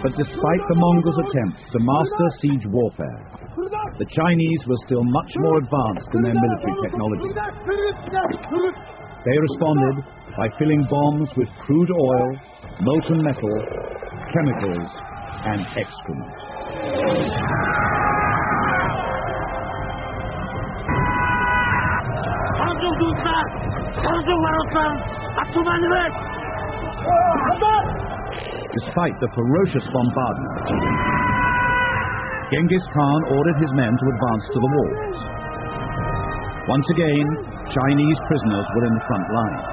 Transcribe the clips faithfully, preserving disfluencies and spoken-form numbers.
But despite the Mongols' attempts to master siege warfare, the Chinese were still much more advanced in their military technology. They responded by filling bombs with crude oil, molten metal, chemicals, and excrement. Despite the ferocious bombardment, Genghis Khan ordered his men to advance to the walls. Once again, Chinese prisoners were in the front line.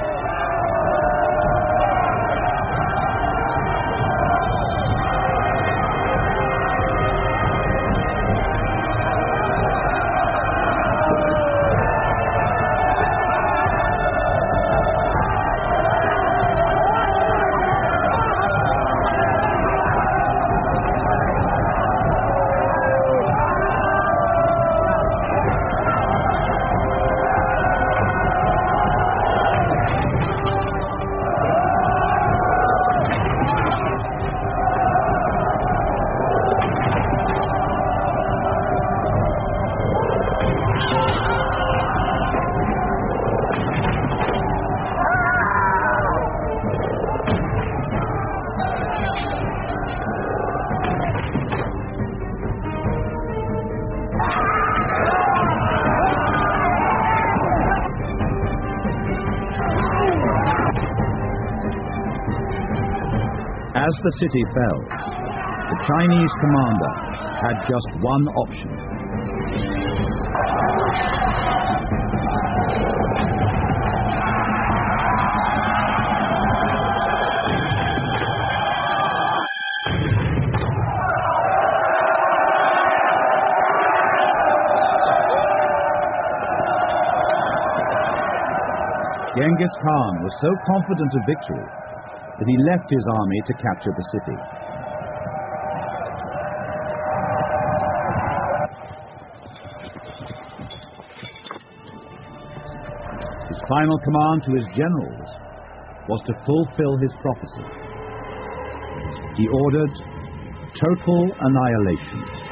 As the city fell, the Chinese commander had just one option. Genghis Khan was so confident of victory that he left his army to capture the city. His final command to his generals was to fulfill his prophecy. He ordered total annihilation.